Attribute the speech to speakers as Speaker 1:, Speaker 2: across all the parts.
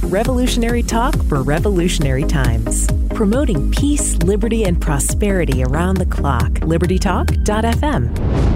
Speaker 1: Revolutionary talk for revolutionary times. Promoting peace, liberty, and prosperity around the clock. LibertyTalk.fm.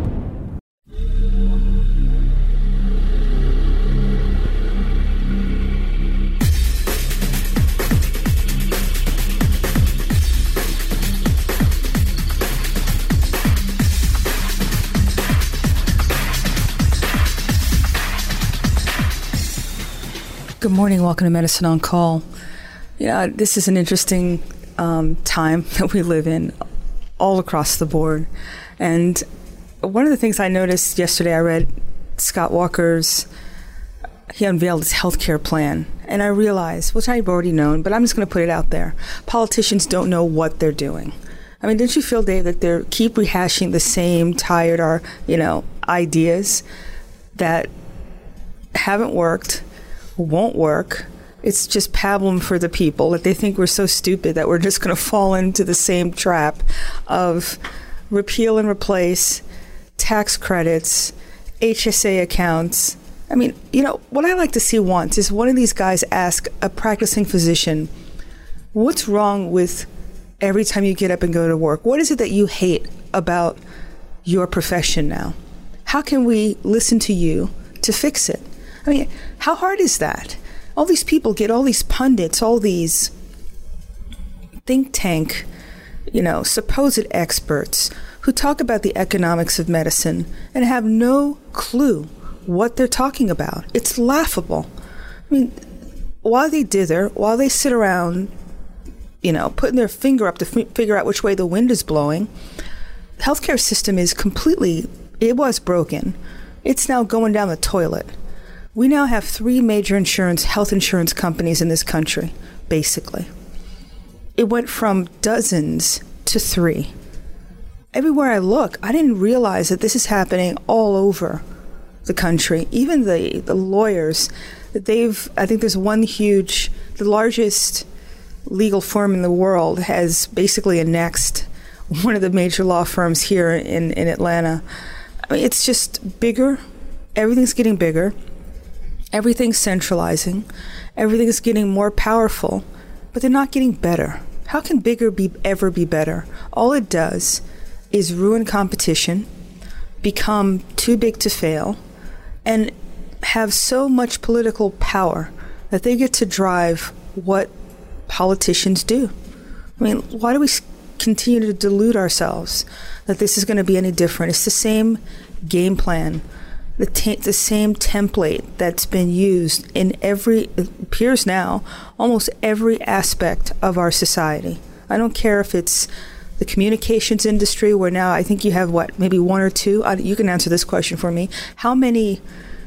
Speaker 2: Good morning. Welcome to Medicine on Call. Yeah, this is an interesting time that we live in all across the board. And one of the things I noticed yesterday, I read Scott Walker's, he unveiled his healthcare plan. And I realized, which I've already known, but I'm just going to put it out there. Politicians don't know what they're doing. I mean, didn't you feel, Dave, that they keep rehashing the same tired or, ideas that haven't worked, won't work? It's just pablum for the people that they think we're so stupid that we're just going to fall into the same trap of repeal and replace, tax credits, HSA accounts. I mean, what I like to see once is one of these guys ask a practicing physician, what's wrong with every time you get up and go to work? What is it that you hate about your profession now? How can we listen to you to fix it? I mean, how hard is that? All these people get all these pundits, all these think tank, supposed experts who talk about the economics of medicine and have no clue what they're talking about. It's laughable. I mean, while they dither, while they sit around, putting their finger up to figure out which way the wind is blowing, the healthcare system is it was broken. It's now going down the toilet. We now have 3 major health insurance companies in this country, basically. It went from dozens to 3. Everywhere I look, I didn't realize that this is happening all over the country. Even the lawyers, I think there's the largest legal firm in the world has basically annexed one of the major law firms here in Atlanta. I mean, it's just bigger. Everything's getting bigger. Everything's centralizing. Everything's getting more powerful, but they're not getting better. How can bigger ever be better? All it does is ruin competition, become too big to fail, and have so much political power that they get to drive what politicians do. I mean, why do we continue to delude ourselves that this is going to be any different? It's the same game plan. The same template that's been used in it appears now, almost every aspect of our society. I don't care if it's the communications industry, where now I think you have, maybe 1 or 2? You can answer this question for me. How many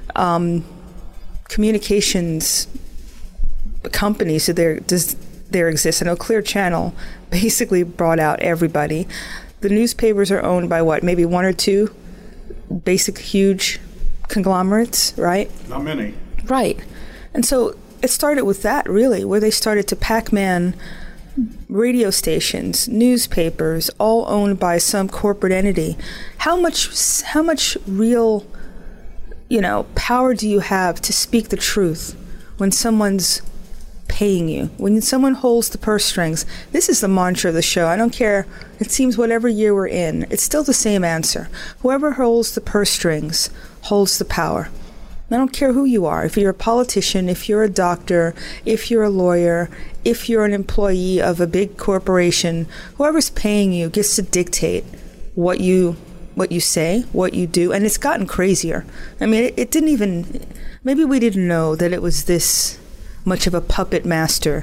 Speaker 2: communications companies does there exist? I know Clear Channel basically brought out everybody. The newspapers are owned by maybe 1 or 2 basic huge conglomerates, right?
Speaker 3: Not many.
Speaker 2: Right. And so it started with that, really, where they started to Pac-Man radio stations, newspapers, all owned by some corporate entity. How much real, power do you have to speak the truth when someone's paying you, when someone holds the purse strings? This is the mantra of the show. I don't care. It seems whatever year we're in, it's still the same answer. Whoever holds the purse strings holds the power. I don't care who you are. If you're a politician, if you're a doctor, if you're a lawyer, if you're an employee of a big corporation, whoever's paying you gets to dictate what you say, what you do. And it's gotten crazier. I mean, it didn't even, maybe we didn't know that it was this much of a puppeteer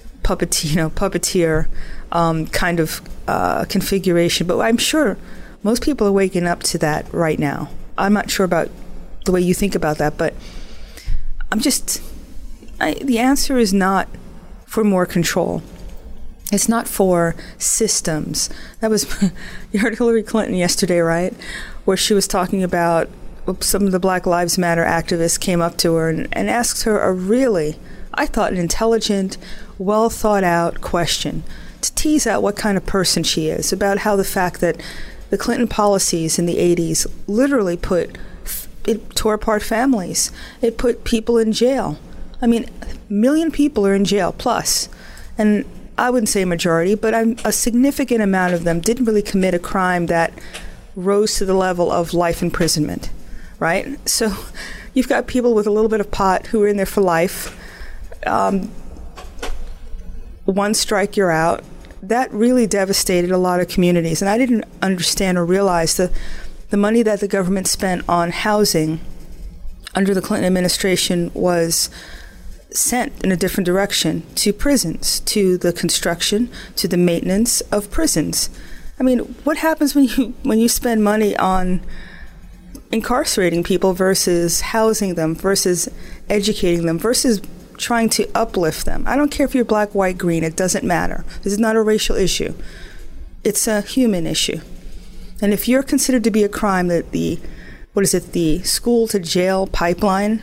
Speaker 2: kind of configuration. But I'm sure most people are waking up to that right now. I'm not sure about the way you think about that, but the answer is not for more control. It's not for systems. That was, you heard Hillary Clinton yesterday, right? Where she was talking about, some of the Black Lives Matter activists came up to her and asked her a really, I thought, an intelligent, well thought out question to tease out what kind of person she is, about how the fact that the Clinton policies in the 80s literally tore apart families. It put people in jail. I mean, 1 million people are in jail plus. And I wouldn't say a majority, but a significant amount of them didn't really commit a crime that rose to the level of life imprisonment, right? So you've got people with a little bit of pot who are in there for life. One strike, you're out. That really devastated a lot of communities. And I didn't understand or realize the money that the government spent on housing under the Clinton administration was sent in a different direction to prisons, to the construction, to the maintenance of prisons. I mean, what happens when you spend money on incarcerating people versus housing them, versus educating them, versus trying to uplift them? I don't care if you're black, white, green, it doesn't matter. This is not a racial issue. It's a human issue. And if you're considered to be a crime that the school to jail pipeline,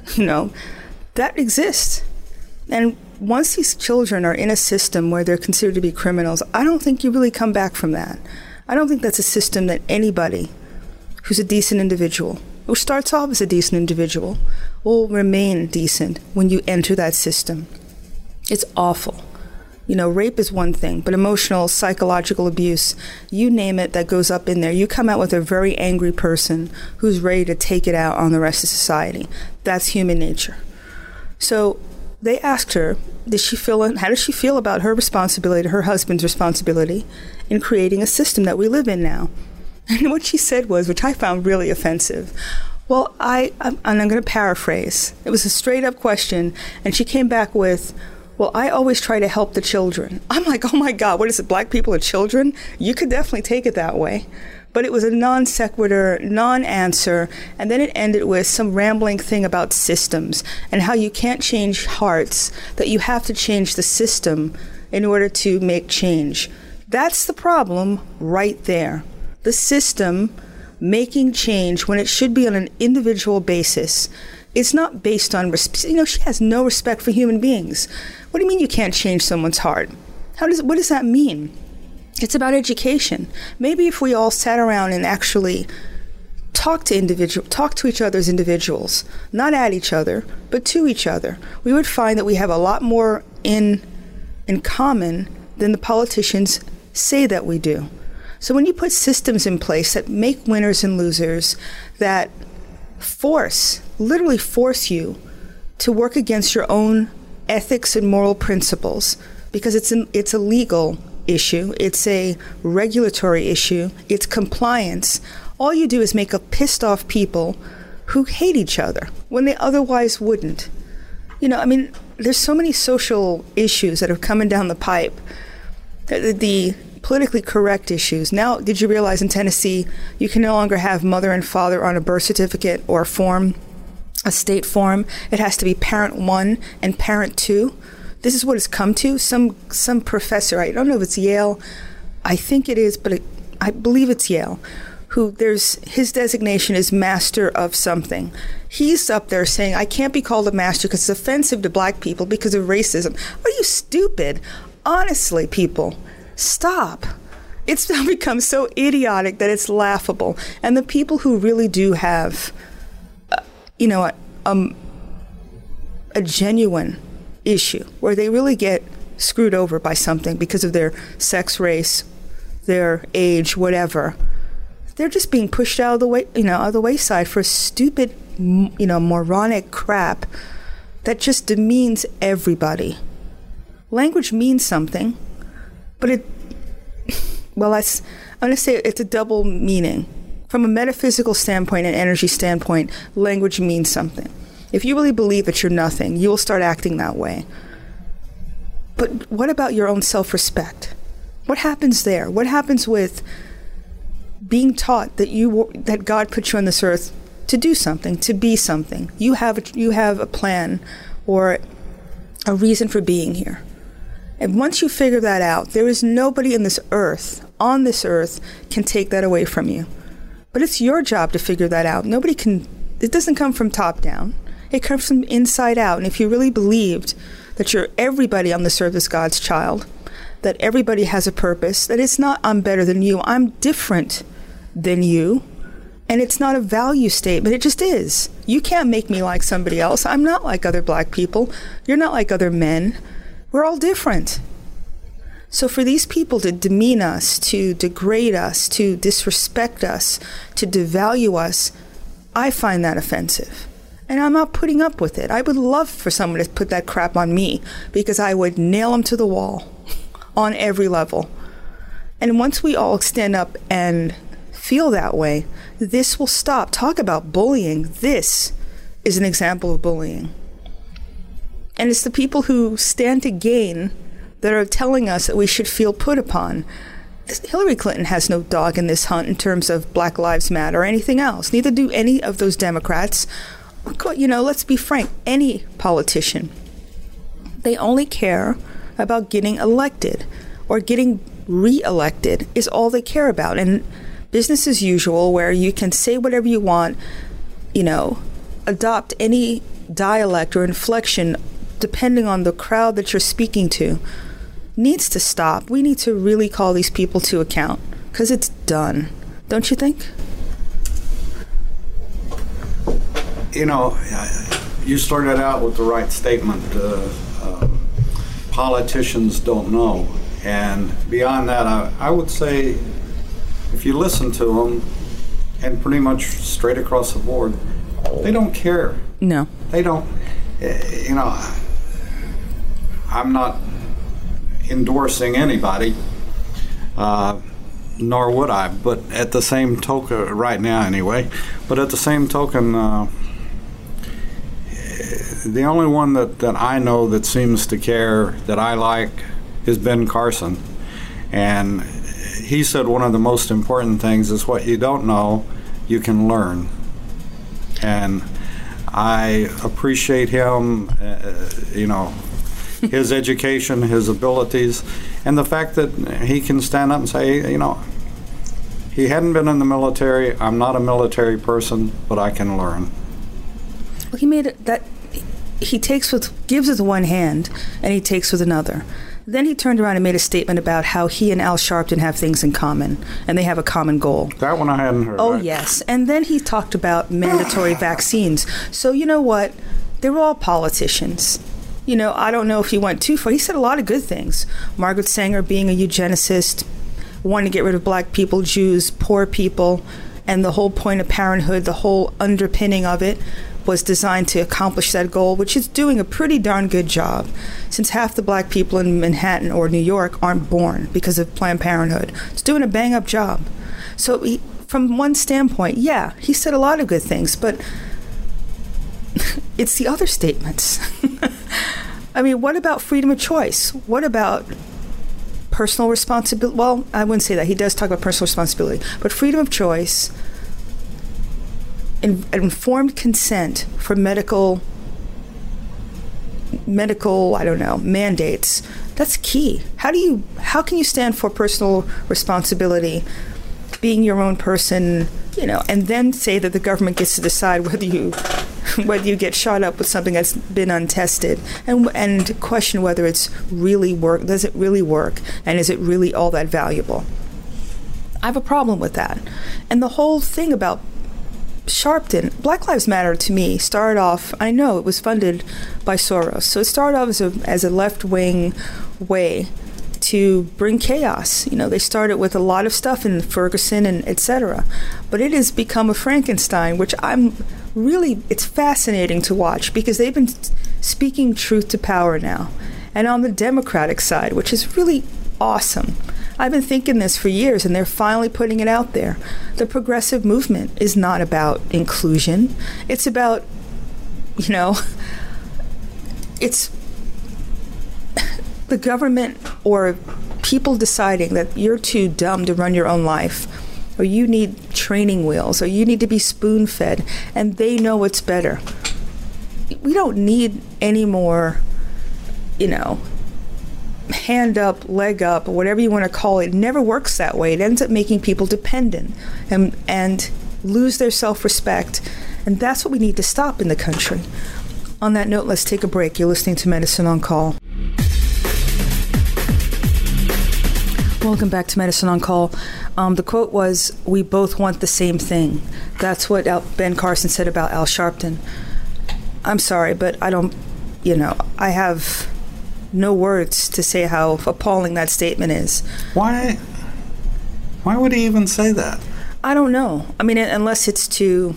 Speaker 2: that exists. And once these children are in a system where they're considered to be criminals, I don't think you really come back from that. I don't think that's a system that anybody who's a decent individual, who starts off as a decent individual, will remain decent when you enter that system. It's awful. Rape is one thing, but emotional, psychological abuse, you name it, that goes up in there. You come out with a very angry person who's ready to take it out on the rest of society. That's human nature. So they asked her, how does she feel about her responsibility, her husband's responsibility in creating a system that we live in now? And what she said was, which I found really offensive, well, I'm going to paraphrase. It was a straight up question, and she came back with, well, I always try to help the children. I'm like, oh my God, what is it, black people are children? You could definitely take it that way. But it was a non sequitur, non-answer, and then it ended with some rambling thing about systems and how you can't change hearts, that you have to change the system in order to make change. That's the problem right there. The system making change when it should be on an individual basis. It's not based on, she has no respect for human beings. What do you mean you can't change someone's heart? What does that mean? It's about education. Maybe if we all sat around and actually talked to each other as individuals, not at each other, but to each other, we would find that we have a lot more in common than the politicians say that we do. So when you put systems in place that make winners and losers, that literally force you to work against your own ethics and moral principles, because it's a legal issue, it's a regulatory issue, it's compliance. All you do is make a pissed off people who hate each other when they otherwise wouldn't. There's so many social issues that are coming down the pipe. The politically correct issues. Now, did you realize in Tennessee, you can no longer have mother and father on a birth certificate or a state form? It has to be parent 1 and parent 2. This is what it's come to. Some professor, I don't know if it's Yale, I think it is, but I believe it's Yale, his designation is master of something. He's up there saying, I can't be called a master because it's offensive to black people because of racism. Are you stupid? Honestly, people, stop. It's now become so idiotic that it's laughable. And the people who really do have, a genuine issue where they really get screwed over by something because of their sex, race, their age, whatever, they're just being pushed out of the wayside for stupid, moronic crap that just demeans everybody. Language means something, but I'm going to say it's a double meaning. From a metaphysical standpoint and energy standpoint, language means something. If you really believe that you're nothing, you will start acting that way. But what about your own self-respect? What happens there? What happens with being taught that God put you on this earth to do something, to be something? You have a plan or a reason for being here. And once you figure that out, there is nobody on this earth, can take that away from you. But it's your job to figure that out. It doesn't come from top down. It comes from inside out. And if you really believed that everybody on this earth is God's child, that everybody has a purpose, that it's not I'm better than you, I'm different than you, And it's not a value statement. It just is. You can't make me like somebody else. I'm not like other black people. You're not like other men. We're all different. So for these people to demean us, to degrade us, to disrespect us, to devalue us, I find that offensive. And I'm not putting up with it. I would love for someone to put that crap on me because I would nail them to the wall on every level. And once we all stand up and feel that way, this will stop. Talk about bullying. This is an example of bullying. And it's the people who stand to gain that are telling us that we should feel put upon. Hillary Clinton has no dog in this hunt in terms of Black Lives Matter or anything else. Neither do any of those Democrats. You know, let's be frank, any politician. They only care about getting elected or getting re-elected is all they care about. And business as usual, where you can say whatever you want, you know, adopt any dialect or inflection depending on the crowd that you're speaking to, needs to stop. We need to really call these people to account because it's done. Don't you think?
Speaker 3: You know, you started out with the right statement. Politicians don't know. And beyond that, I would say if you listen to them, and pretty much straight across the board, they don't care.
Speaker 2: No.
Speaker 3: They don't. You know, I'm not endorsing anybody, nor would I, but at the same token, right now anyway, but at the same token, the only one that I know that seems to care, that I like, is Ben Carson. And he said one of the most important things is what you don't know, you can learn. And I appreciate him, you know, his education, his abilities, and the fact that he can stand up and say, you know, he hadn't been in the military, I'm not a military person, but I can learn.
Speaker 2: Well, he made it that he gives with one hand and he takes with another. Then he turned around and made a statement about how he and Al Sharpton have things in common, and they have a common goal.
Speaker 3: That one I hadn't heard.
Speaker 2: Oh, yes. And then he talked about mandatory vaccines. So you know what? They were all politicians. You know, I don't know if he went too far. He said a lot of good things. Margaret Sanger being a eugenicist, wanting to get rid of black people, Jews, poor people, and the whole point of parenthood, the whole underpinning of it, was designed to accomplish that goal, which is doing a pretty darn good job, since half the black people in Manhattan or New York aren't born because of Planned Parenthood. It's doing a bang-up job. So from one standpoint, yeah, he said a lot of good things, but it's the other statements. I mean, what about freedom of choice? What about personal responsibility? Well, I wouldn't say that. He does talk about personal responsibility, but freedom of choice, informed consent for medical, I don't know, mandates. That's key. How can you stand for personal responsibility, being your own person, you know, and then say that the government gets to decide whether you get shot up with something that's been untested, and question whether it's really work. Does it really work, and is it really all that valuable? I have a problem with that. And the whole thing about Sharpton, Black Lives Matter to me started off, I know it was funded by Soros, so it started off as a left-wing way to bring chaos. You know, they started with a lot of stuff in Ferguson and etc. But it has become a Frankenstein, which it's fascinating to watch because they've been speaking truth to power now. And on the Democratic side, which is really awesome, I've been thinking this for years, and they're finally putting it out there. The progressive movement is not about inclusion. It's about, you know, it's the government or people deciding that you're too dumb to run your own life, or you need training wheels, or you need to be spoon-fed, and they know what's better. We don't need any more, you know, hand up, leg up, or whatever you want to call it. It never works that way. It ends up making people dependent and lose their self-respect. And that's what we need to stop in the country. On that note, let's take a break. You're listening to Medicine on Call. Welcome back to Medicine on Call. The quote was, "We both want the same thing." That's what Ben Carson said about Al Sharpton. I'm sorry, but I don't, I have no words to say how appalling that statement is.
Speaker 3: Why would he even say that?
Speaker 2: I don't know. I mean, unless it's to,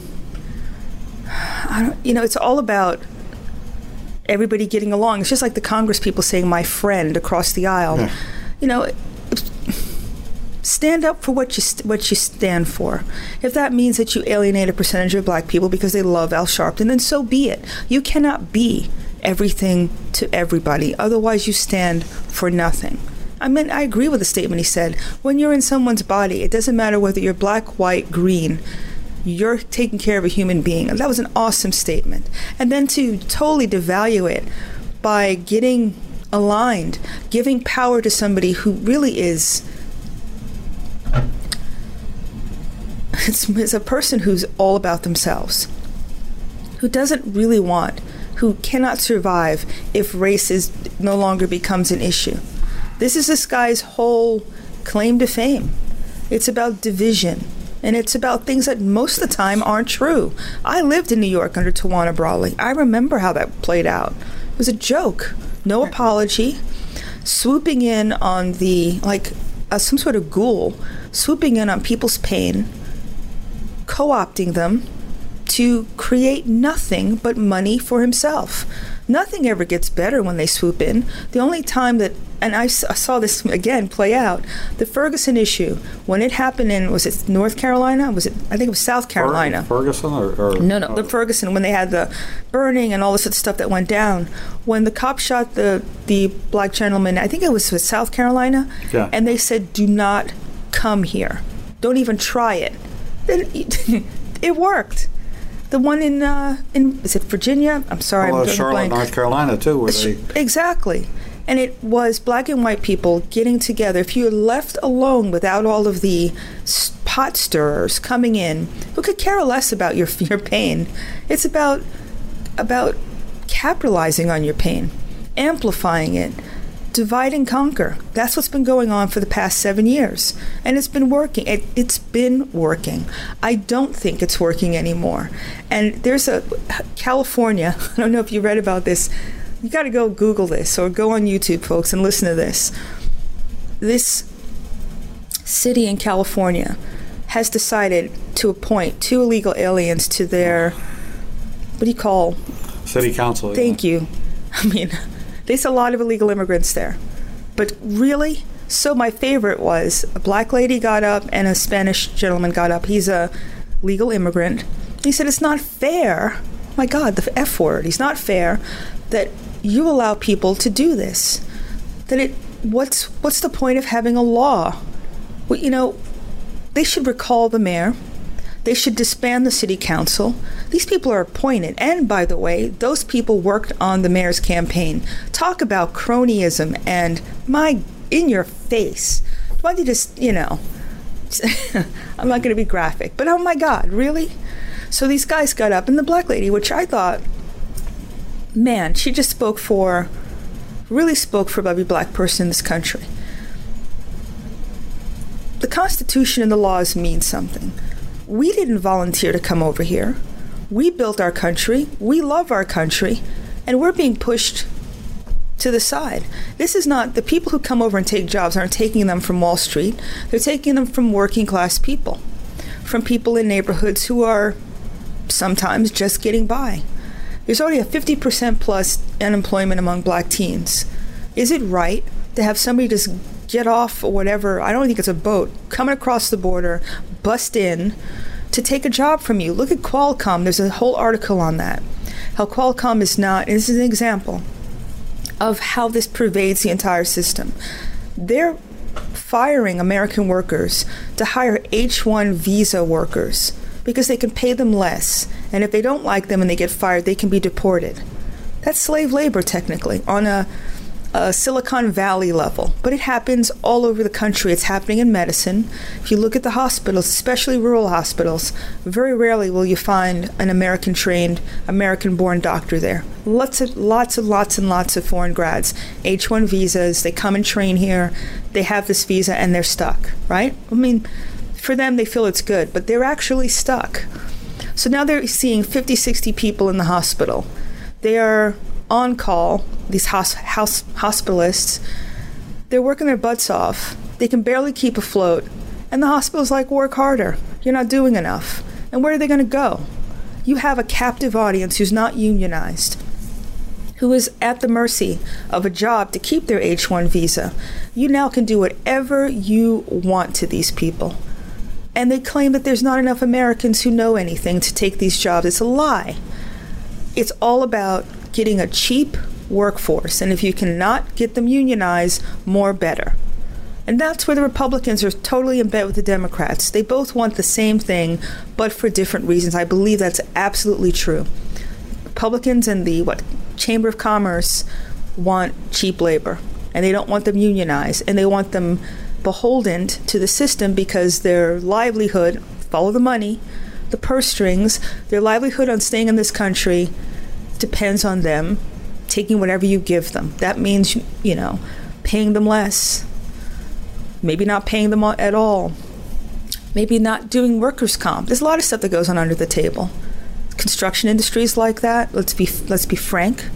Speaker 2: it's all about everybody getting along. It's just like the Congress people saying "my friend" across the aisle. Yeah. Stand up for what you stand for. If that means that you alienate a percentage of black people because they love Al Sharpton, then so be it. You cannot be everything to everybody. Otherwise, you stand for nothing. I mean, I agree with the statement he said. When you're in someone's body, it doesn't matter whether you're black, white, green. You're taking care of a human being. And that was an awesome statement. And then to totally devalue it by getting aligned, giving power to somebody who really is... It's a person who's all about themselves, who doesn't really want, who cannot survive if race no longer becomes an issue. This guy's whole claim to fame. It's about division, and it's about things that most of the time aren't true. I lived in New York under Tawana Brawley. I remember how that played out. It was a joke. No apology. Swooping in on some sort of ghoul, swooping in on people's pain, co-opting them to create nothing but money for himself. Nothing ever gets better when they swoop in. The only time that, and I saw this again play out, the Ferguson issue, when it happened in, was it North Carolina? I think it was South Carolina.
Speaker 3: Ferguson or
Speaker 2: No, the Ferguson, when they had the burning and all this stuff that went down. When the cop shot the black gentleman, I think it was South Carolina,
Speaker 3: yeah.
Speaker 2: And they said, "Do not come here. Don't even try it." Then it worked. The one in is it Virginia? I'm sorry, I'm
Speaker 3: Charlotte,
Speaker 2: blank.
Speaker 3: North Carolina too, where they
Speaker 2: exactly. And it was black and white people getting together. If you're left alone without all of the pot stirrers coming in, who could care less about your pain? It's about capitalizing on your pain, amplifying it. Divide and conquer. That's what's been going on for the past 7 years. And it's been working. It's been working. I don't think it's working anymore. And there's California, I don't know if you read about this. You got to go Google this or go on YouTube, folks, and listen to this. This city in California has decided to appoint 2 illegal aliens to their, what do you call?
Speaker 3: City council.
Speaker 2: Thank you. I mean... There's a lot of illegal immigrants there. But really? So my favorite was a black lady got up and a Spanish gentleman got up. He's a legal immigrant. He said, "It's not fair." My God, the F word. It's not fair that you allow people to do this. What's the point of having a law? Well, they should recall the mayor. They should disband the city council. These people are appointed. And by the way, those people worked on the mayor's campaign. Talk about cronyism and in your face. Why don't you just, I'm not going to be graphic, but oh my God, really? So these guys got up, and the black lady, which I thought, man, she just really spoke for every black person in this country. The Constitution and the laws mean something. We didn't volunteer to come over here. We built our country. We love our country. And we're being pushed to the side. This is not, the people who come over and take jobs aren't taking them from Wall Street. They're taking them from working class people, from people in neighborhoods who are sometimes just getting by. There's already a 50% plus unemployment among black teens. Is it right to have somebody just get off or whatever, I don't think it's a boat, coming across the border, bust in to take a job from you? Look at Qualcomm. There's a whole article on that. How Qualcomm is not, and this is an example of how this pervades the entire system. They're firing American workers to hire H-1 visa workers because they can pay them less. And if they don't like them and they get fired, they can be deported. That's slave labor, technically, on Silicon Valley level, but it happens all over the country. It's happening in medicine. If you look at the hospitals, especially rural hospitals, very rarely will you find an American-trained, American-born doctor there. Lots and lots of foreign grads, H-1 visas. They come and train here. They have this visa and they're stuck, right? I mean, for them, they feel it's good, but they're actually stuck. So now they're seeing 50, 60 people in the hospital. They are on call, these hospitalists. They're working their butts off. They can barely keep afloat. And the hospital's like, work harder. You're not doing enough. And where are they going to go? You have a captive audience who's not unionized, who is at the mercy of a job to keep their H-1 visa. You now can do whatever you want to these people. And they claim that there's not enough Americans who know anything to take these jobs. It's a lie. It's all about getting a cheap workforce, and if you cannot get them unionized, more better. And that's where the Republicans are totally in bed with the Democrats. They both want the same thing, but for different reasons. I believe that's absolutely true. Republicans and the Chamber of Commerce want cheap labor, and they don't want them unionized, and they want them beholden to the system because their livelihood, follow the money, the purse strings, their livelihood on staying in this country depends on them taking whatever you give them. That means, paying them less, maybe not paying them at all, maybe not doing workers' comp. There's a lot of stuff that goes on under the table. Construction industries like that. Let's be frank.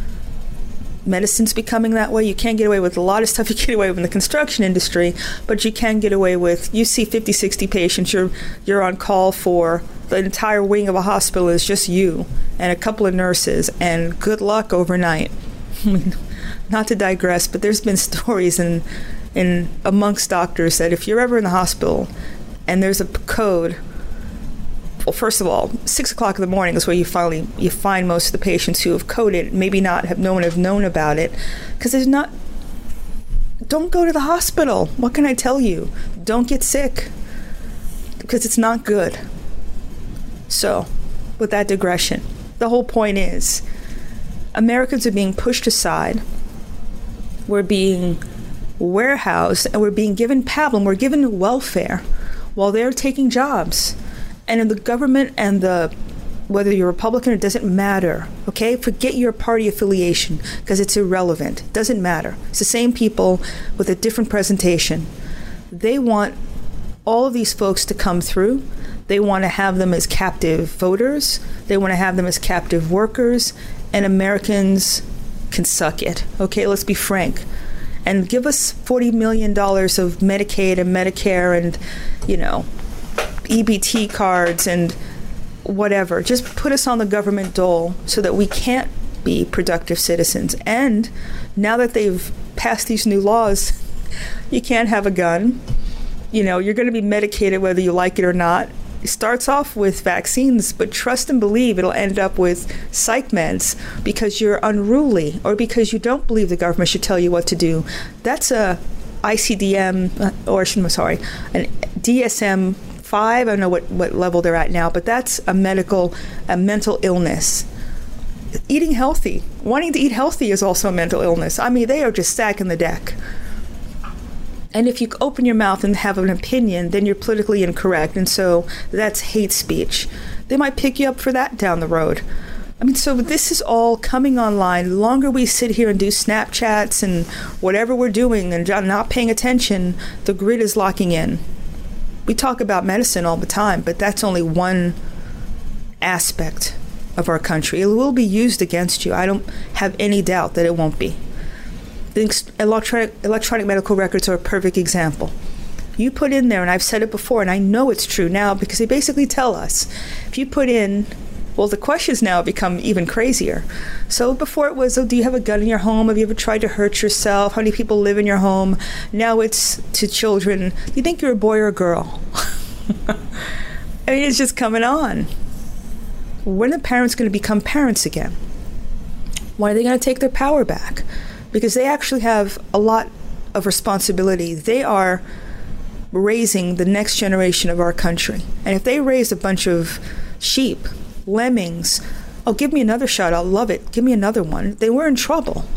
Speaker 2: Medicine's becoming that way. You can't get away with a lot of stuff you get away with in the construction industry, but you can get away with, you see 50, 60 patients, you're on call for the entire wing of a hospital is just you and a couple of nurses, and good luck overnight. I mean, not to digress, but there's been stories in amongst doctors that if you're ever in the hospital and there's a code, well, first of all, 6 o'clock in the morning is where you find most of the patients who have coded, maybe not have known about it, because don't go to the hospital. What can I tell you? Don't get sick, because it's not good. So, with that digression, the whole point is Americans are being pushed aside. We're being warehoused, and we're being given pablum. We're given welfare while they're taking jobs. And in the government and whether you're Republican, it doesn't matter, okay? Forget your party affiliation, because it's irrelevant. It doesn't matter. It's the same people with a different presentation. They want all of these folks to come through. They want to have them as captive voters. They want to have them as captive workers. And Americans can suck it, okay? Let's be frank. And give us $40 million of Medicaid and Medicare and, EBT cards and whatever. Just put us on the government dole so that we can't be productive citizens. And now that they've passed these new laws, you can't have a gun. You're going to be medicated whether you like it or not. It starts off with vaccines, but trust and believe it'll end up with psych meds because you're unruly or because you don't believe the government should tell you what to do. That's a ICDM, an DSM-5. I don't know what level they're at now, but that's a mental illness. Eating healthy, wanting to eat healthy is also a mental illness. I mean, they are just stacking the deck. And if you open your mouth and have an opinion, then you're politically incorrect. And so that's hate speech. They might pick you up for that down the road. I mean, so this is all coming online. The longer we sit here and do Snapchats and whatever we're doing and not paying attention, the grid is locking in. We talk about medicine all the time, but that's only one aspect of our country. It will be used against you. I don't have any doubt that it won't be. The electronic medical records are a perfect example. You put in there, and I've said it before, and I know it's true now because they basically tell us, if you put in, well, the questions now become even crazier. So before it was, do you have a gun in your home? Have you ever tried to hurt yourself? How many people live in your home? Now it's to children. Do you think you're a boy or a girl? I mean, it's just coming on. When are the parents going to become parents again? When are they going to take their power back? Because they actually have a lot of responsibility. They are raising the next generation of our country. And if they raise a bunch of sheep, lemmings, oh, give me another shot, I'll love it, give me another one, they were in trouble.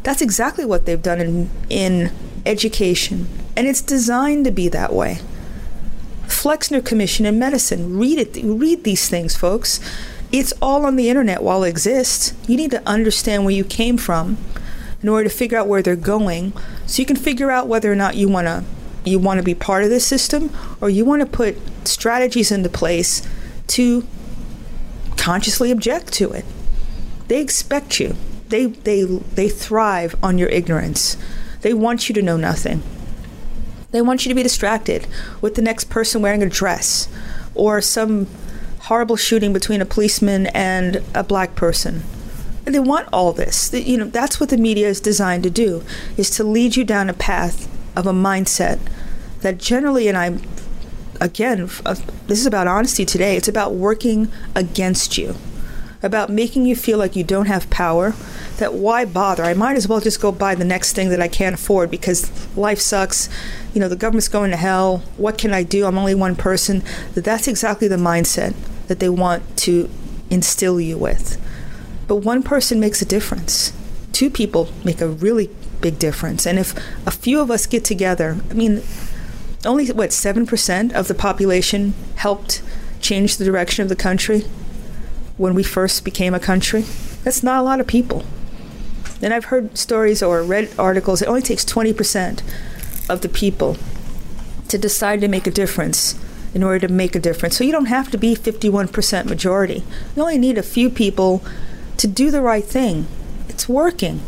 Speaker 2: That's exactly what they've done in education, and it's designed to be that way. Flexner Commission in medicine, read these things, folks. It's all on the internet while it exists. You need to understand where you came from in order to figure out where they're going, so you can figure out whether or not you want to be part of this system, or you want to put strategies into place to consciously object to it. They expect you. They thrive on your ignorance. They want you to know nothing. They want you to be distracted with the next person wearing a dress, or some horrible shooting between a policeman and a black person. And they want all this. That's what the media is designed to do, is to lead you down a path of a mindset that generally, and this is about honesty today, it's about working against you, about making you feel like you don't have power, that why bother? I might as well just go buy the next thing that I can't afford because life sucks. The government's going to hell. What can I do? I'm only one person. That's exactly the mindset that they want to instill you with. But one person makes a difference. Two people make a really big difference. And if a few of us get together, only 7% of the population helped change the direction of the country when we first became a country? That's not a lot of people. And I've heard stories or read articles, it only takes 20% of the people to decide to make a difference in order to make a difference. So you don't have to be 51% majority. You only need a few people to do the right thing. It's working.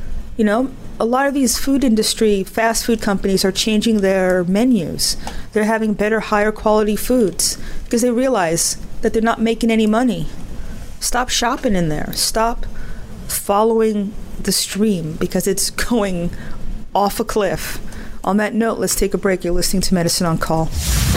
Speaker 2: A lot of these food industry, fast food companies are changing their menus. They're having better, higher quality foods because they realize that they're not making any money. Stop shopping in there. Stop following the stream because it's going off a cliff. On that note, let's take a break. You're listening to Medicine on Call.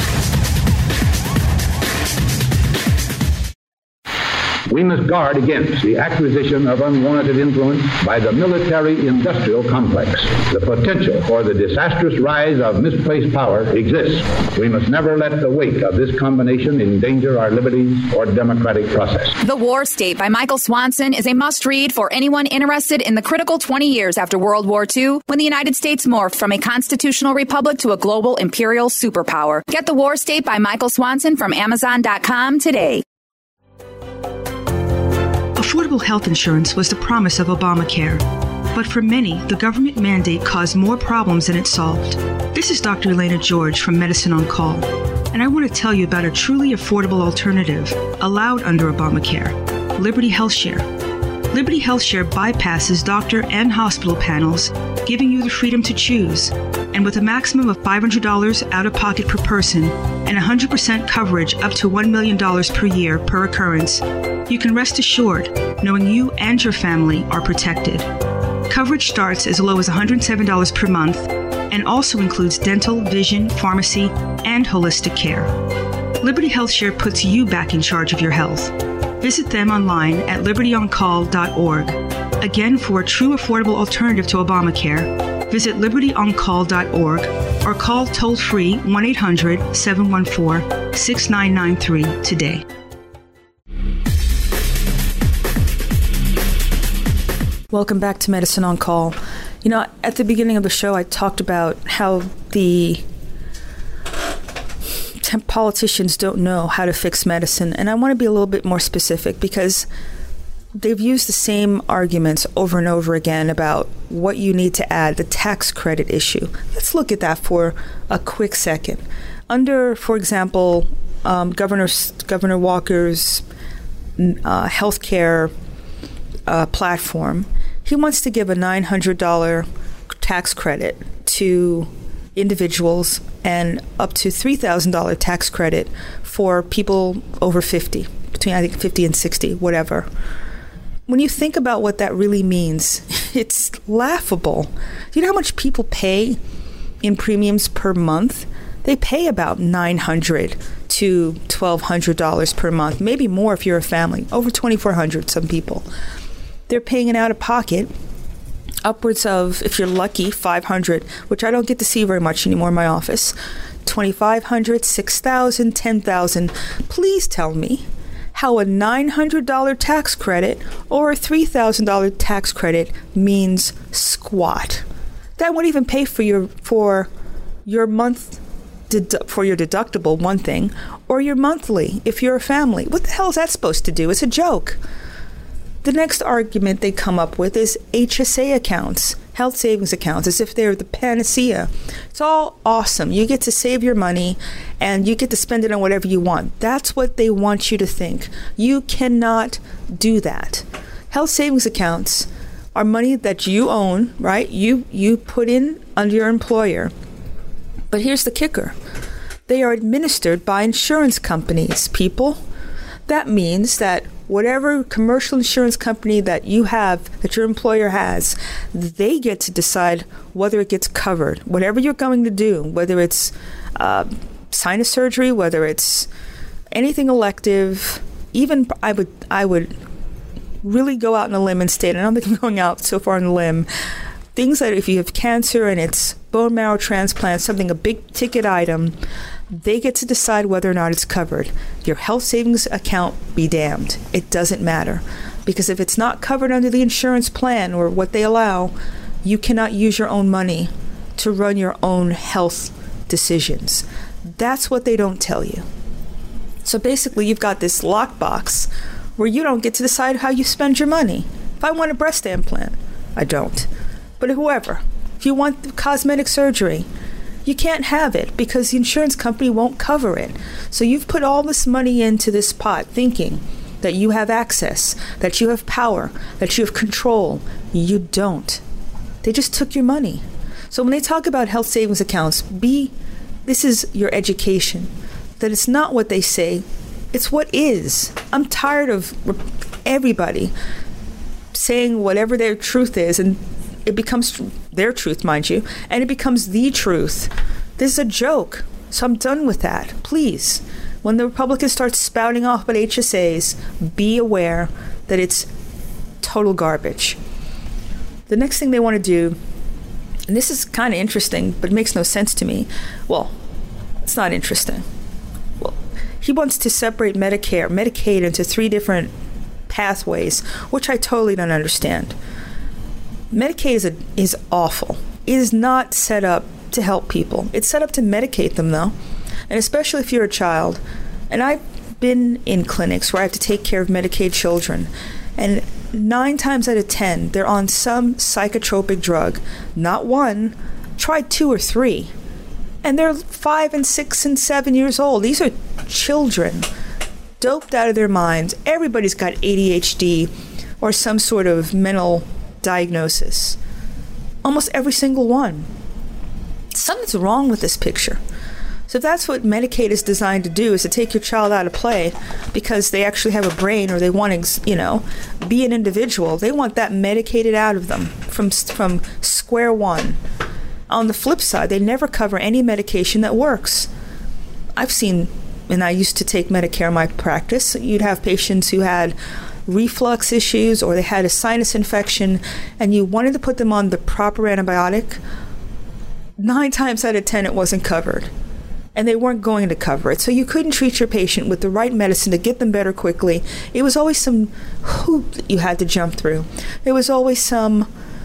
Speaker 4: We must guard against the acquisition of unwarranted influence by the military-industrial complex. The potential for the disastrous rise of misplaced power exists. We must never let the weight of this combination endanger our liberties or democratic process.
Speaker 5: The War State by Michael Swanson is a must-read for anyone interested in the critical 20 years after World War II, when the United States morphed from a constitutional republic to a global imperial superpower. Get The War State by Michael Swanson from Amazon.com today.
Speaker 6: Affordable health insurance was the promise of Obamacare. But for many, the government mandate caused more problems than it solved. This is Dr. Elena George from Medicine on Call, and I want to tell you about a truly affordable alternative allowed under Obamacare, Liberty HealthShare. Liberty HealthShare bypasses doctor and hospital panels, giving you the freedom to choose. And with a maximum of $500 out of pocket per person and 100% coverage up to $1 million per year per occurrence, you can rest assured knowing you and your family are protected. Coverage starts as low as $107 per month and also includes dental, vision, pharmacy, and holistic care. Liberty HealthShare puts you back in charge of your health. Visit them online at libertyoncall.org. Again, for a true affordable alternative to Obamacare, visit libertyoncall.org or call toll-free 1-800-714-6993 today.
Speaker 2: Welcome back to Medicine on Call. At the beginning of the show, I talked about how the politicians don't know how to fix medicine. And I want to be a little bit more specific because they've used the same arguments over and over again about what you need to add, the tax credit issue. Let's look at that for a quick second. Under, for example, Governor Walker's healthcare platform, he wants to give a $900 tax credit to individuals and up to $3,000 tax credit for people over 50, between I think 50 and 60, whatever. When you think about what that really means, it's laughable. Do you know how much people pay in premiums per month? They pay about $900 to $1,200 per month, maybe more if you're a family, over $2,400 some people. They're paying it out of pocket, upwards of, if you're lucky, $500, which I don't get to see very much anymore in my office, $2,500, $6,000, $10,000. Please tell me, how a $900 tax credit or a $3,000 tax credit means squat. That won't even pay for your month for your deductible, one thing, or your monthly if you're a family. What the hell is that supposed to do? It's a joke. The next argument they come up with is HSA accounts, health savings accounts, as if they're the panacea. It's all awesome. You get to save your money and you get to spend it on whatever you want. That's what they want you to think. You cannot do that. Health savings accounts are money that you own, right? You put in under your employer. But here's the kicker. They are administered by insurance companies, people. That means that whatever commercial insurance company that you have, that your employer has, they get to decide whether it gets covered. Whatever you're going to do, whether it's sinus surgery, whether it's anything elective, even I would really go out on a limb and state, and I don't think I'm going out so far on a limb, things that if you have cancer and it's bone marrow transplant, something, a big ticket item, they get to decide whether or not it's covered. Your health savings account be damned. It doesn't matter. Because if it's not covered under the insurance plan or what they allow, you cannot use your own money to run your own health decisions. That's what they don't tell you. So basically, you've got this lockbox where you don't get to decide how you spend your money. If I want a breast implant, I don't. But whoever, if you want cosmetic surgery, you can't have it because the insurance company won't cover it. So you've put all this money into this pot thinking that you have access, that you have power, that you have control. You don't. They just took your money. So when they talk about health savings accounts, this is your education. That it's not what they say, it's what is. I'm tired of everybody saying whatever their truth is, and it becomes their truth, mind you, and it becomes the truth. This is a joke. So I'm done with that. Please, when the Republicans start spouting off about HSAs, be aware that it's total garbage. The next thing they want to do, and this is kind of interesting, but it makes no sense to me. Well, it's not interesting. Well, he wants to separate Medicaid into 3 different pathways, which I totally don't understand. Medicaid is awful. It is not set up to help people. It's set up to medicate them, though. And especially if you're a child. And I've been in clinics where I have to take care of Medicaid children. And 9 times out of 10, they're on some psychotropic drug. Not one. Try 2 or 3. And they're 5 and 6 and 7 years old. These are children. Doped out of their minds. Everybody's got ADHD or some sort of mental diagnosis. Almost every single one. Something's wrong with this picture. So if that's what Medicaid is designed to do, is to take your child out of play because they actually have a brain or they want to, be an individual, they want that medicated out of them from square one. On the flip side, they never cover any medication that works. I've seen, and I used to take Medicare in my practice, you'd have patients who had reflux issues or they had a sinus infection and you wanted to put them on the proper antibiotic. 9 times out of 10 it wasn't covered, and they weren't going to cover it, so you couldn't treat your patient with the right medicine to get them better quickly. It was always some hoop that you had to jump through. There was always some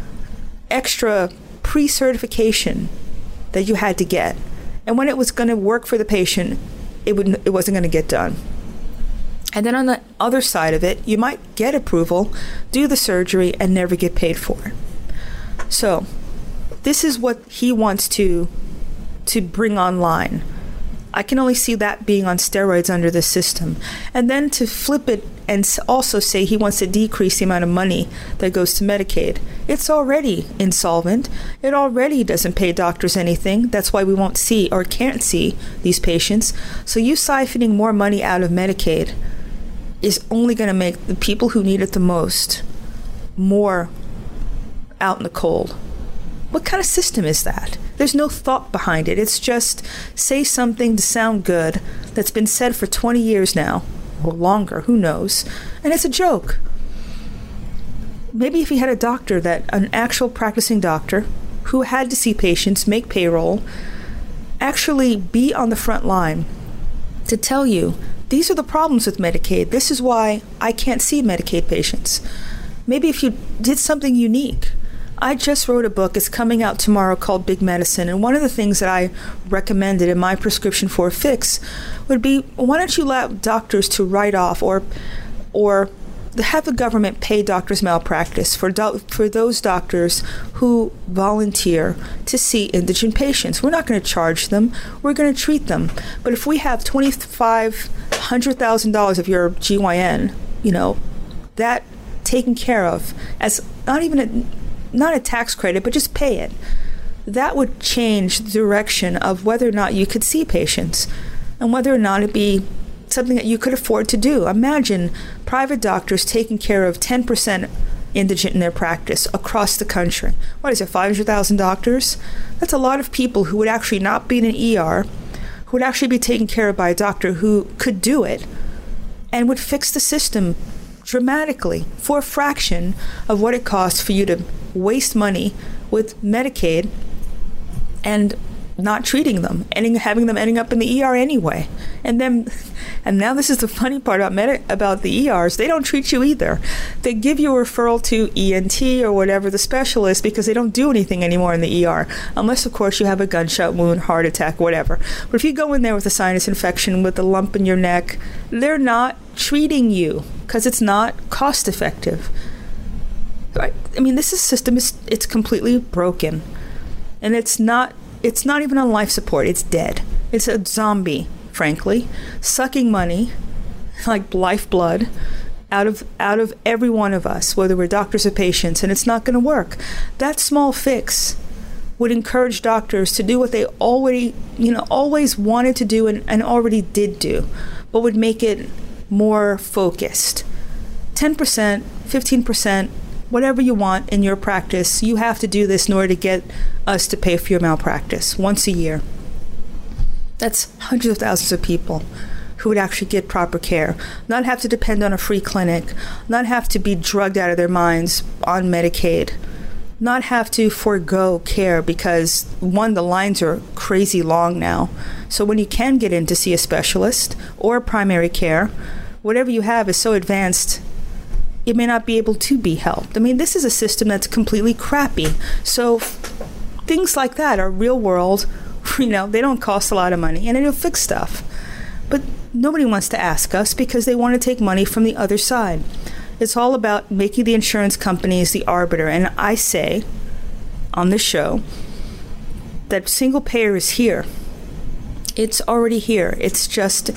Speaker 2: extra pre-certification that you had to get, and when it was going to work for the patient, it wasn't going to get done. And then on the other side of it, you might get approval, do the surgery, and never get paid for it. So this is what he wants to bring online. I can only see that being on steroids under the system. And then to flip it and also say he wants to decrease the amount of money that goes to Medicaid. It's already insolvent. It already doesn't pay doctors anything. That's why we won't see or can't see these patients. So you siphoning more money out of Medicaid is only going to make the people who need it the most more out in the cold. What kind of system is that? There's no thought behind it. It's just say something to sound good that's been said for 20 years now, or longer, who knows, and it's a joke. Maybe if he had a doctor, an actual practicing doctor, who had to see patients, make payroll, actually be on the front line to tell you these are the problems with Medicaid. This is why I can't see Medicaid patients. Maybe if you did something unique. I just wrote a book. It's coming out tomorrow called Big Medicine. And one of the things that I recommended in my prescription for a fix would be, why don't you allow doctors to write off or have the government pay doctors' malpractice for those doctors who volunteer to see indigent patients. We're not going to charge them. We're going to treat them. But if we have $2,500,000 of your GYN, that taken care of as not a tax credit, but just pay it, that would change the direction of whether or not you could see patients and whether or not it'd be something that you could afford to do. Imagine private doctors taking care of 10% indigent in their practice across the country. What is it, 500,000 doctors? That's a lot of people who would actually not be in an ER, who would actually be taken care of by a doctor who could do it and would fix the system dramatically for a fraction of what it costs for you to waste money with Medicaid and not treating them and having them ending up in the ER anyway. And now this is the funny part about the ERs. They don't treat you either. They give you a referral to ENT or whatever the specialist because they don't do anything anymore in the ER, unless of course you have a gunshot wound, heart attack, whatever. But if you go in there with a sinus infection, with a lump in your neck, they're not treating you because it's not cost effective. Right? I mean, this system it's completely broken, and it's not even on life support. It's dead. It's a zombie, frankly, sucking money like lifeblood out of every one of us, whether we're doctors or patients, and it's not going to work. That small fix would encourage doctors to do what they always wanted to do and already did do, but would make it more focused. 10%, 15%, whatever you want in your practice, you have to do this in order to get us to pay for your malpractice once a year. That's hundreds of thousands of people who would actually get proper care, not have to depend on a free clinic, not have to be drugged out of their minds on Medicaid, not have to forego care because, one, the lines are crazy long now. So when you can get in to see a specialist or primary care, whatever you have is so advanced, it may not be able to be helped. I mean, this is a system that's completely crappy. So things like that are real world. They don't cost a lot of money, and it'll fix stuff. But nobody wants to ask us because they want to take money from the other side. It's all about making the insurance companies the arbiter. And I say on this show that single payer is here. It's already here. It's just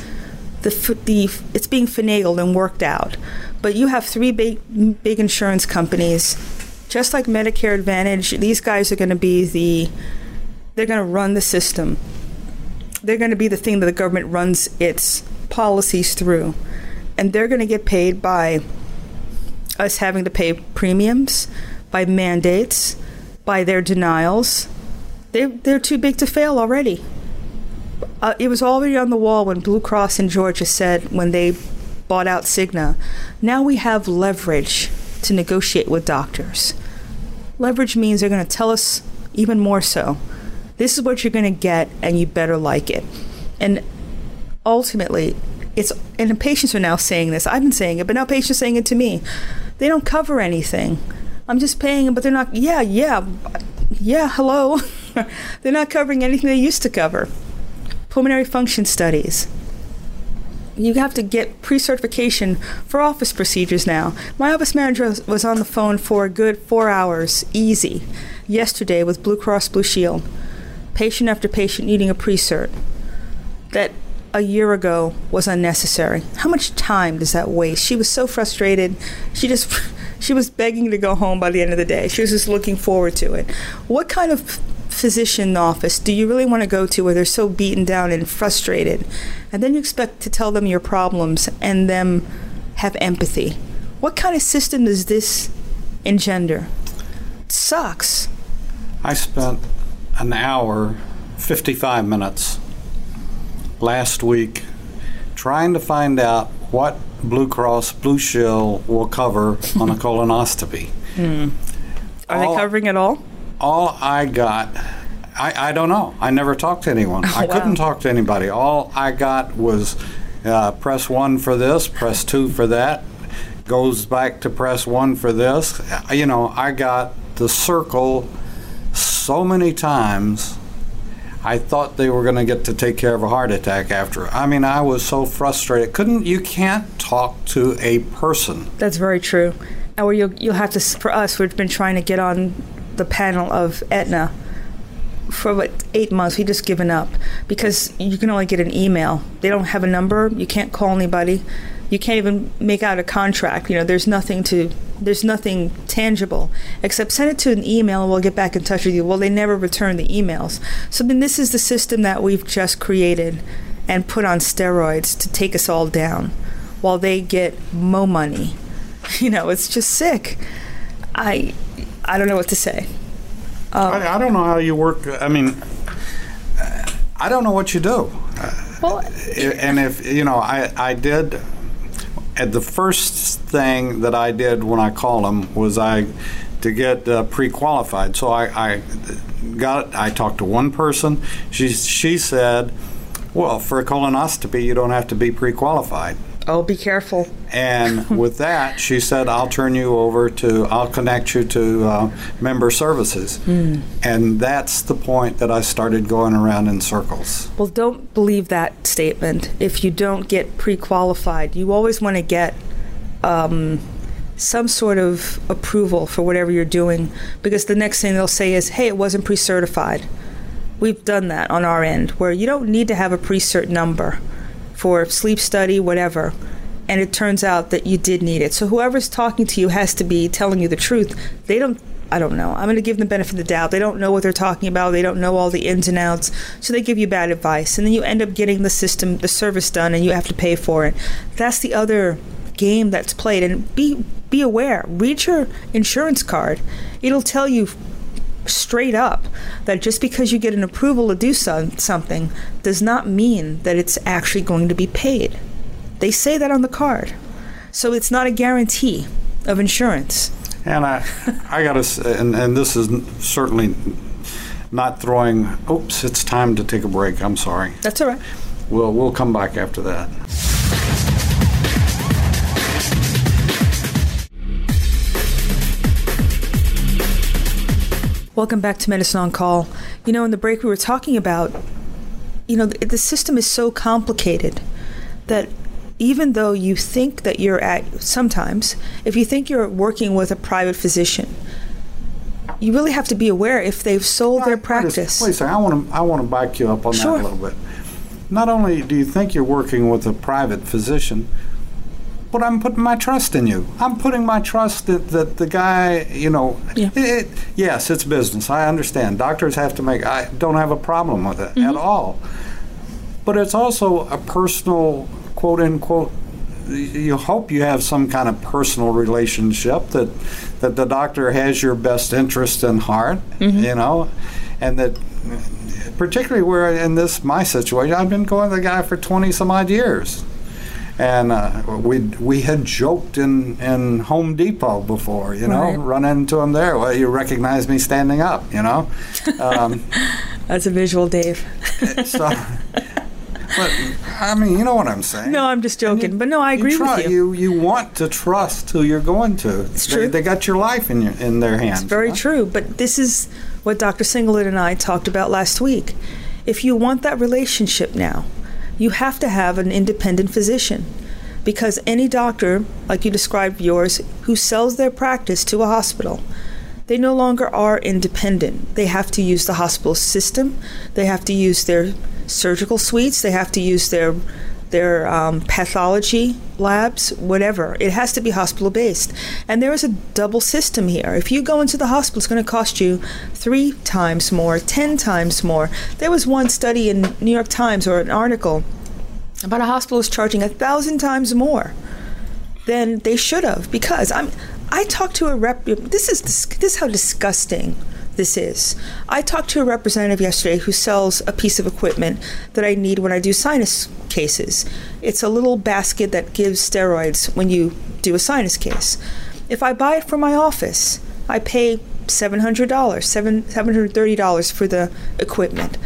Speaker 2: it's being finagled and worked out. But you have three big insurance companies, just like Medicare Advantage. These guys are going to be they're going to run the system. They're going to be the thing that the government runs its policies through. And they're going to get paid by us having to pay premiums, by mandates, by their denials. They're too big to fail already. It was already on the wall when Blue Cross in Georgia said, when they bought out Cigna, now we have leverage to negotiate with doctors. Leverage means they're going to tell us even more so, this is what you're going to get and you better like it. And ultimately, and the patients are now saying this. I've been saying it, but now patients are saying it to me. They don't cover anything. I'm just paying them, but they're not, hello. They're not covering anything they used to cover. Pulmonary function studies. You have to get pre-certification for office procedures now. My office manager was on the phone for a good 4 hours, easy, yesterday with Blue Cross Blue Shield. Patient after patient needing a pre-cert. That a year ago was unnecessary. How much time does that waste? She was so frustrated. She was begging to go home by the end of the day. She was just looking forward to it. What kind of physician office do you really want to go to where they're so beaten down and frustrated, and then you expect to tell them your problems and them have empathy? What kind of system does this engender? It sucks.
Speaker 3: I spent an hour, 55 minutes last week trying to find out what Blue Cross Blue Shield will cover on a colonoscopy.
Speaker 2: Are they covering it all?
Speaker 3: All I got, I don't know. I never talked to anyone. I couldn't talk to anybody. All I got was press 1 for this, press 2 for that, goes back to press 1 for this. I got the circle so many times, I thought they were going to get to take care of a heart attack after. I was so frustrated. You can't talk to a person.
Speaker 2: That's very true. Or you'll have to, for us, we've been trying to get on the panel of Aetna for 8 months. We've just given up because you can only get an email. They don't have a number. You can't call anybody. You can't even make out a contract. There's nothing tangible except send it to an email and we'll get back in touch with you. Well, they never return the emails. So then this is the system that we've just created and put on steroids to take us all down while they get more money. It's just sick. I don't know what to say.
Speaker 3: I don't know how you work. I don't know what you do. And if, I did... The first thing that I did when I called them was to get pre-qualified. So I talked to one person. She said, well, for a colonoscopy, you don't have to be pre-qualified.
Speaker 2: Oh, be careful.
Speaker 3: And with that, she said, I'll connect you to member services. And that's the point that I started going around in circles.
Speaker 2: Well, don't believe that statement. If you don't get pre-qualified, you always want to get some sort of approval for whatever you're doing, because the next thing they'll say is, hey, it wasn't pre-certified. We've done that on our end, where you don't need to have a pre-cert number for sleep study, whatever, and it turns out that you did need it. So whoever's talking to you has to be telling you the truth. I don't know. I'm going to give them the benefit of the doubt. They don't know what they're talking about. They don't know all the ins and outs. So they give you bad advice. And then you end up getting the service done, and you have to pay for it. That's the other game that's played. And be aware. Read your insurance card. It'll tell you straight up that just because you get an approval to do something does not mean that it's actually going to be paid. They say that on the card. So it's not a guarantee of insurance.
Speaker 3: And I got to say, and this is certainly not throwing, it's time to take a break. I'm sorry.
Speaker 2: That's all right.
Speaker 3: We'll come back after that.
Speaker 2: Welcome back to Medicine on Call. In the break we were talking about, the system is so complicated that even though you think that sometimes, if you think you're working with a private physician, you really have to be aware if they've sold their practice.
Speaker 3: Wait a second, I want to back you up on that a little bit. Not only do you think you're working with a private physician, but I'm putting my trust in you. I'm putting my trust that the guy, yes, it's business. I understand. Doctors have to I don't have a problem with it at all. But it's also a personal, quote unquote, you hope you have some kind of personal relationship, that the doctor has your best interest in heart, and that particularly where in my situation, I've been going to the guy for 20 some odd years. And we had joked in Home Depot before, run into him there. Well, you recognize me standing up,
Speaker 2: That's a visual, Dave.
Speaker 3: But, you know what I'm saying.
Speaker 2: No, I'm just joking. But no, I agree with you.
Speaker 3: You want to trust who you're going to.
Speaker 2: It's true.
Speaker 3: They got your life in their hands.
Speaker 2: It's very true. But this is what Dr. Singleton and I talked about last week. If you want that relationship now, you have to have an independent physician, because any doctor, like you described yours, who sells their practice to a hospital, they no longer are independent. They have to use the hospital system. They have to use their surgical suites. They have to use their pathology labs, whatever. It has to be hospital-based. And there is a double system here. If you go into the hospital, it's going to cost you 3 times more, 10 times more. There was one study in New York Times, or an article, about a hospital is charging 1,000 times more than they should have, because I talked to a rep. This is how disgusting this is. I talked to a representative yesterday who sells a piece of equipment that I need when I do sinus cases. It's a little basket that gives steroids when you do a sinus case. If I buy it from my office, I pay $730 for the equipment.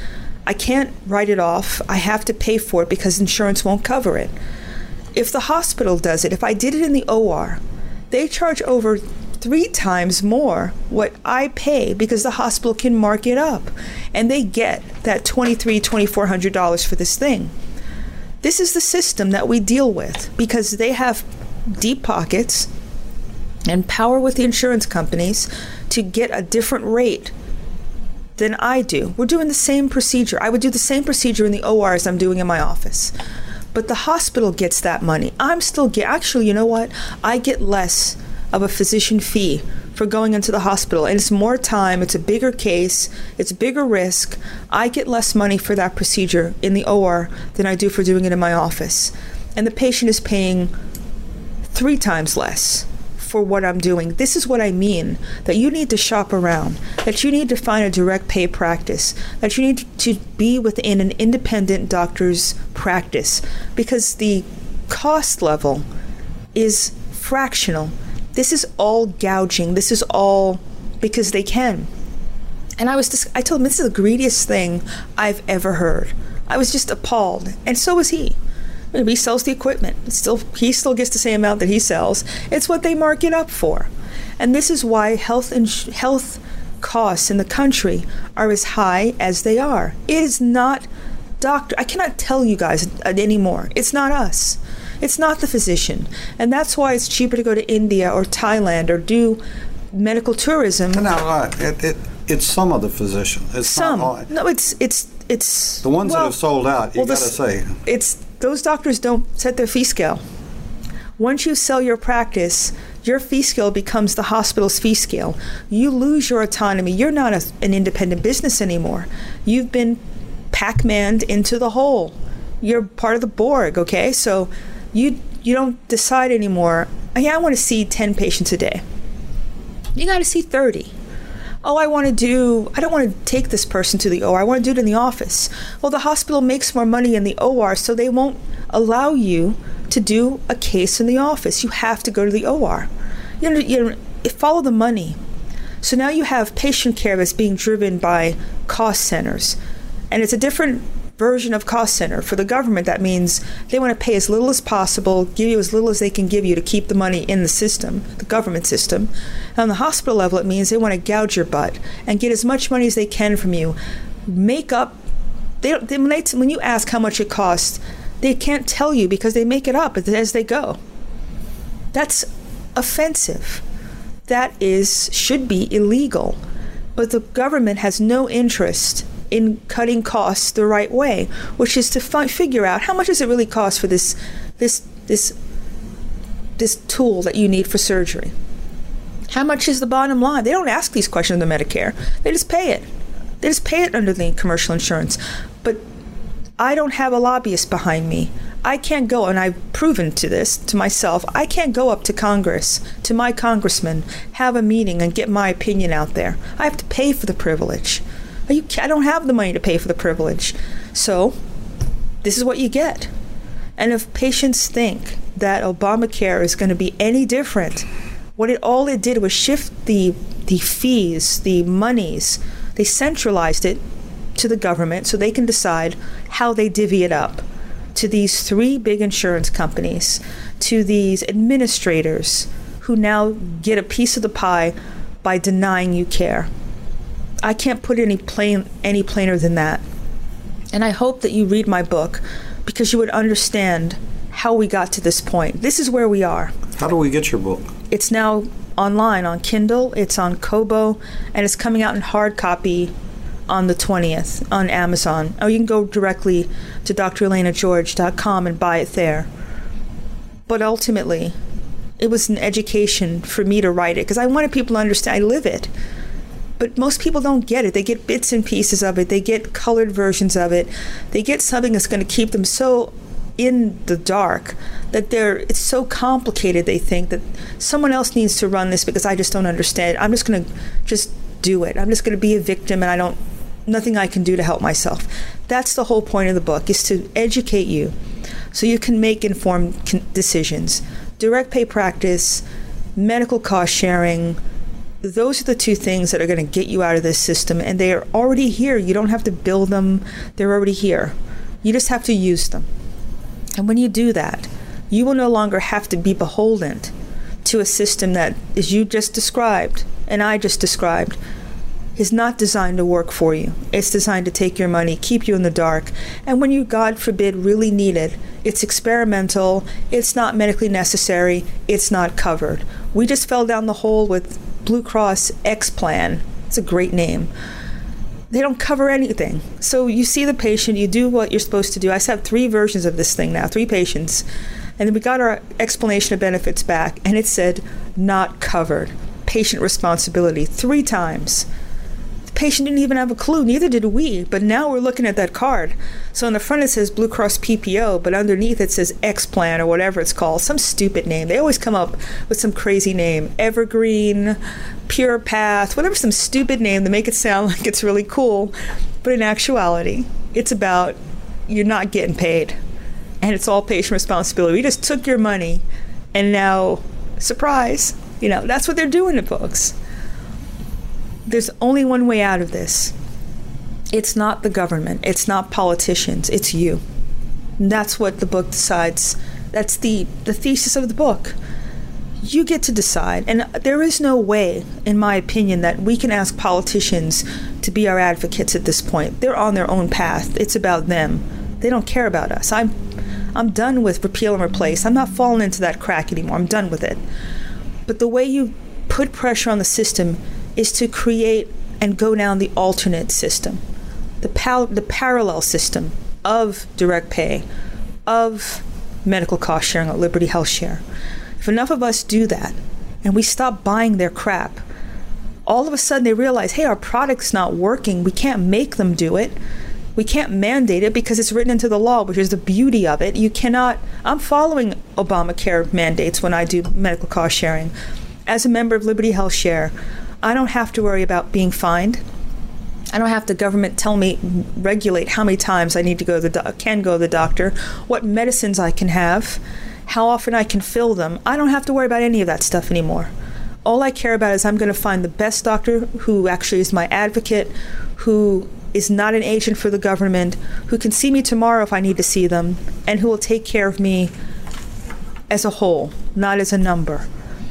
Speaker 2: I can't write it off. I have to pay for it because insurance won't cover it. If the hospital does it, if I did it in the OR, they charge over 3 times more what I pay because the hospital can mark it up. And they get that $2,300, $2,400 for this thing. This is the system that we deal with because they have deep pockets and power with the insurance companies to get a different rate than I do. We're doing the same procedure. I would do the same procedure in the OR as I'm doing in my office. But the hospital gets that money. Actually, you know what? I get less of a physician fee for going into the hospital. And it's more time. It's a bigger case. It's a bigger risk. I get less money for that procedure in the OR than I do for doing it in my office. And the patient is paying 3 times less for what I'm doing. This is what I mean, that you need to shop around, that you need to find a direct pay practice, that you need to be within an independent doctor's practice because the cost level is fractional. This is all gouging. This is all because they can. And I told him, this is the greediest thing I've ever heard. I was just appalled. And so was he. He sells the equipment. He still gets the same amount that he sells. It's what they mark it up for. And this is why health costs in the country are as high as they are. It is not I cannot tell you guys anymore. It's not us. It's not the physician. And that's why it's cheaper to go to India or Thailand or do medical tourism.
Speaker 3: No, it's some of the physicians. It's
Speaker 2: some.
Speaker 3: Not all.
Speaker 2: No, it's
Speaker 3: the ones that have sold out. You got to say
Speaker 2: those doctors don't set their fee scale. Once you sell your practice, your fee scale becomes the hospital's fee scale. You lose your autonomy. You're not an independent business anymore. You've been Pac-Maned into the hole. You're part of the Borg, okay? So you don't decide anymore, I want to see 10 patients a day. You got to see 30. Oh, I don't want to take this person to the OR. I want to do it in the office. Well, the hospital makes more money in the OR, so they won't allow you to do a case in the office. You have to go to the OR. Follow the money. So now you have patient care that's being driven by cost centers. And it's a different version of cost center. For the government, that means they want to pay as little as possible, give you as little as they can give you to keep the money in the system, the government system. And on the hospital level, it means they want to gouge your butt and get as much money as they can from you. Make up. When you ask how much it costs, they can't tell you because they make it up as they go. That's offensive. That should be illegal. But the government has no interest in cutting costs the right way, which is to figure out how much does it really cost for this tool that you need for surgery. How much is the bottom line? They don't ask these questions under Medicare. They just pay it. They just pay it under the commercial insurance. But I don't have a lobbyist behind me. I can't go, and I've proven to myself, I can't go up to Congress, to my congressman, have a meeting and get my opinion out there. I have to pay for the privilege. I don't have the money to pay for the privilege. So this is what you get. And if patients think that Obamacare is going to be any different, all it did was shift the fees, the monies. They centralized it to the government so they can decide how they divvy it up to these 3 big insurance companies, to these administrators who now get a piece of the pie by denying you care. I can't put it any plainer than that. And I hope that you read my book because you would understand how we got to this point. This is where we are.
Speaker 3: How do we get your book?
Speaker 2: It's now online on Kindle, it's on Kobo, and it's coming out in hard copy on the 20th on Amazon. You can go directly to drelenageorge.com and buy it there. But ultimately, it was an education for me to write it because I wanted people to understand I live it. But most people don't get it. They get bits and pieces of it. They get colored versions of it. They get something that's going to keep them so in the dark that it's so complicated they think that someone else needs to run this because I just don't understand it. I'm just going to do it. I'm just going to be a victim and nothing I can do to help myself. That's the whole point of the book, is to educate you so you can make informed decisions. Direct pay practice, medical cost sharing, those are the two things that are going to get you out of this system, and they are already here. You don't have to build them. They're already here. You just have to use them. And when you do that, you will no longer have to be beholden to a system that, as you just described, and I just described, is not designed to work for you. It's designed to take your money, keep you in the dark, and when you, God forbid, really need it, it's experimental, it's not medically necessary, it's not covered. We just fell down the hole with Blue Cross X Plan. It's a great name. They don't cover anything. So you see the patient, you do what you're supposed to do. I have 3 versions of this thing now, 3 patients. And then we got our explanation of benefits back, and it said, not covered. Patient responsibility, 3 times. The patient didn't even have a clue, neither did we, but now we're looking at that card. So on the front it says Blue Cross PPO, but underneath it says X Plan or whatever it's called, some stupid name. They always come up with some crazy name, Evergreen, Pure Path, whatever, some stupid name to make it sound like it's really cool. But in actuality, it's about you're not getting paid. And it's all patient responsibility. We just took your money, and now, surprise, that's what they're doing to folks. There's only one way out of this. It's not the government. It's not politicians. It's you. And that's what the book decides. That's the thesis of the book. You get to decide. And there is no way, in my opinion, that we can ask politicians to be our advocates at this point. They're on their own path. It's about them. They don't care about us. I'm done with repeal and replace. I'm not falling into that crack anymore. I'm done with it. But the way you put pressure on the system is to create and go down the alternate system, the parallel system of direct pay, of medical cost sharing or Liberty Health Share. If enough of us do that and we stop buying their crap, all of a sudden they realize, hey, our product's not working. We can't make them do it. We can't mandate it because it's written into the law, which is the beauty of it. You cannot. I'm following Obamacare mandates when I do medical cost sharing. As a member of Liberty Health Share, I don't have to worry about being fined. I don't have the government tell me, regulate how many times I need to go to the doctor, what medicines I can have, how often I can fill them. I don't have to worry about any of that stuff anymore. All I care about is I'm going to find the best doctor who actually is my advocate, who is not an agent for the government, who can see me tomorrow if I need to see them, and who will take care of me as a whole, not as a number.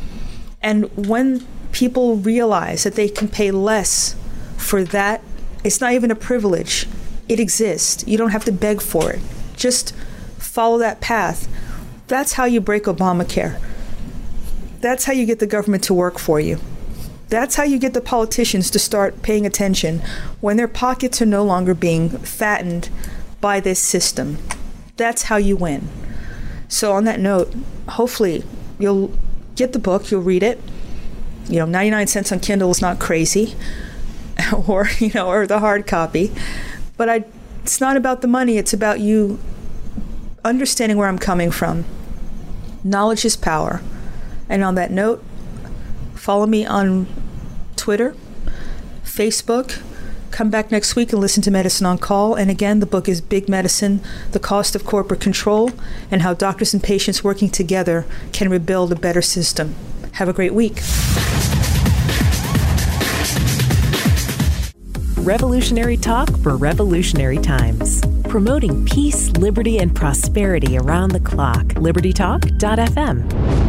Speaker 2: And when people realize that they can pay less for that, it's not even a privilege. It exists. You don't have to beg for it. Just follow that path. That's how you break Obamacare. That's how you get the government to work for you. That's how you get the politicians to start paying attention when their pockets are no longer being fattened by this system. That's how you win. So on that note, hopefully you'll get the book, you'll read it. 99 cents on Kindle is not crazy, or the hard copy. But it's not about the money, it's about you understanding where I'm coming from. Knowledge is power. And on that note, follow me on Twitter, Facebook. Come back next week and listen to Medicine on Call. And again, the book is Big Medicine, The Cost of Corporate Control, and How Doctors and Patients Working Together Can Rebuild a Better System. Have a great week.
Speaker 1: Revolutionary talk for revolutionary times. Promoting peace, liberty, and prosperity around the clock. LibertyTalk.fm.